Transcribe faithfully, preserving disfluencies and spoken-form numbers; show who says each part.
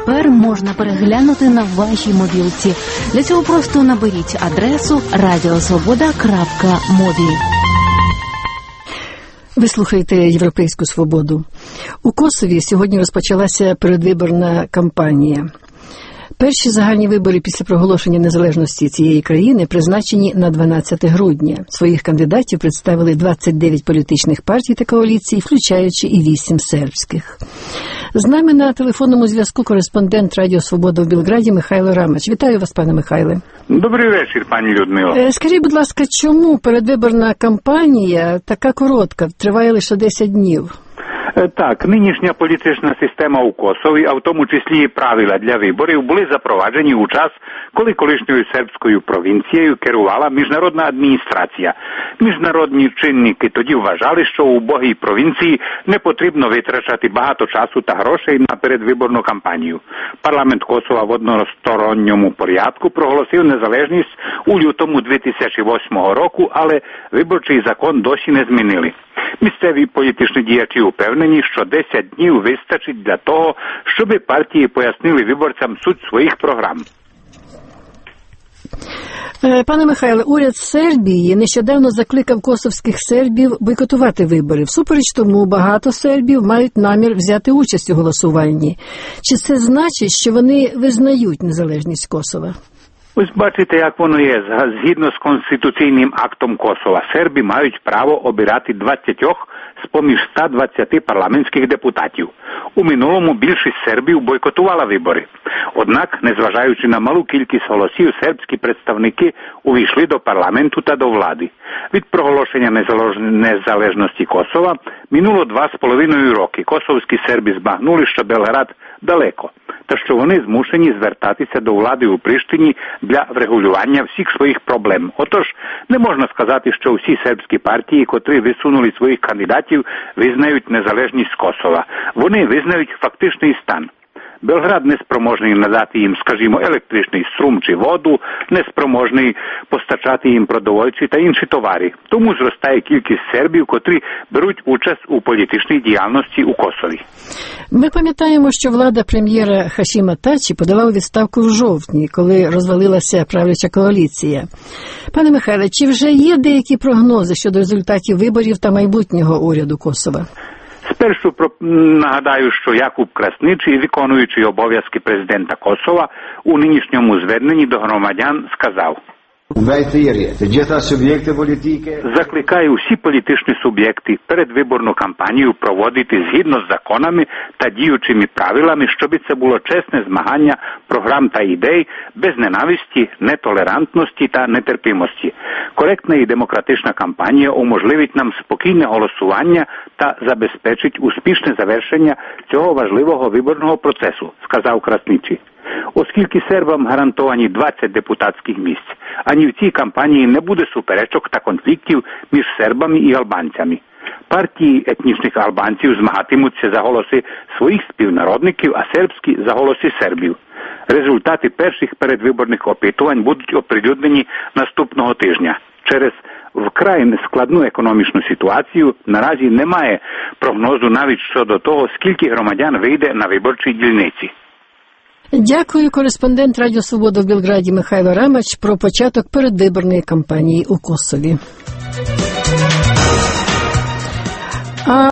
Speaker 1: тепер можна переглянути на вашій мобілці. Для цього просто наберіть адресу радіосвобода крапка мобі.
Speaker 2: Ви слухаєте «Європейську свободу». У Косові сьогодні розпочалася передвиборна кампанія. Перші загальні вибори після проголошення незалежності цієї країни призначені на дванадцяте грудня. Своїх кандидатів представили двадцять дев'ять політичних партій та коаліцій, включаючи і вісім сербських. З нами на телефонному зв'язку кореспондент Радіо Свобода в Білграді Михайло Рамач. Вітаю вас, пане Михайле.
Speaker 3: Добрий вечір, пані Людмило.
Speaker 2: Скажіть, будь ласка, чому передвиборна кампанія така коротка, триває лише десять днів?
Speaker 3: Так, нинішня політична система у Косові, а в тому числі і правила для виборів, були запроваджені у час, коли колишньою сербською провінцією керувала міжнародна адміністрація. Міжнародні чинники тоді вважали, що у убогій провінції не потрібно витрачати багато часу та грошей на передвиборну кампанію. Парламент Косова в односторонньому порядку проголосив незалежність у лютому дві тисячі восьмого року, але виборчий закон досі не змінили. Місцеві політичні діячі упевнені, що десять днів вистачить для того, щоб партії пояснили виборцям суть своїх програм.
Speaker 2: Пане Михайле, уряд Сербії нещодавно закликав косовських сербів бойкотувати вибори. Всупереч тому багато сербів мають намір взяти участь у голосуванні. Чи це значить, що вони визнають незалежність Косова?
Speaker 3: Ось бачите, як воно є. Згідно з конституційним актом Косова, серби мають право обирати двадцять з-поміж ста двадцяти парламентських депутатів. У минулому більшість сербів бойкотувала вибори. Однак, незважаючи на малу кількість голосів, сербські представники увійшли до парламенту та до влади. Від проголошення незалежності Косова минуло два з половиною роки. Косовські серби збагнули, що Белград далеко, та що вони змушені звертатися до влади у Приштині для врегулювання всіх своїх проблем. Отож, не можна сказати, що всі сербські партії, котрі висунули своїх кандидатів, визнають незалежність Косова. Вони визнають фактичний стан. Белград неспроможний надати їм, скажімо, електричний струм чи воду, неспроможний постачати їм продовольчі та інші товари. Тому зростає кількість сербів, котрі беруть участь у політичній діяльності у Косові.
Speaker 2: Ми пам'ятаємо, що влада прем'єра Хашіма Тачі подала у відставку в жовтні, коли розвалилася правляча коаліція. Пане Михайле, чи вже є деякі прогнози щодо результатів виборів та майбутнього уряду Косова?
Speaker 3: Спершу нагадаю, що Якуб Красничий, виконуючий обов'язки президента Косова, у нинішньому зверненні до громадян сказав: закликаю всі політичні суб'єкти передвиборну кампанію проводити згідно з законами та діючими правилами, щоб це було чесне змагання програм та ідей без ненависті, нетолерантності та нетерпимості. Коректна і демократична кампанія уможливить нам спокійне голосування та забезпечить успішне завершення цього важливого виборного процесу, сказав Красничий. Оскільки сербам гарантовані двадцять депутатських місць, ані в цій кампанії не буде суперечок та конфліктів між сербами і албанцями. Партії етнічних албанців змагатимуться за голоси своїх співнародників, а сербські – за голоси сербів. Результати перших передвиборних опитувань будуть оприлюднені наступного тижня. Через вкрай складну економічну ситуацію наразі немає прогнозу навіть щодо того, скільки громадян вийде на виборчі дільниці.
Speaker 2: Дякую, кореспондент Радіо Свобода в Білграді Михайло Рамач про початок передвиборної кампанії у Косові. А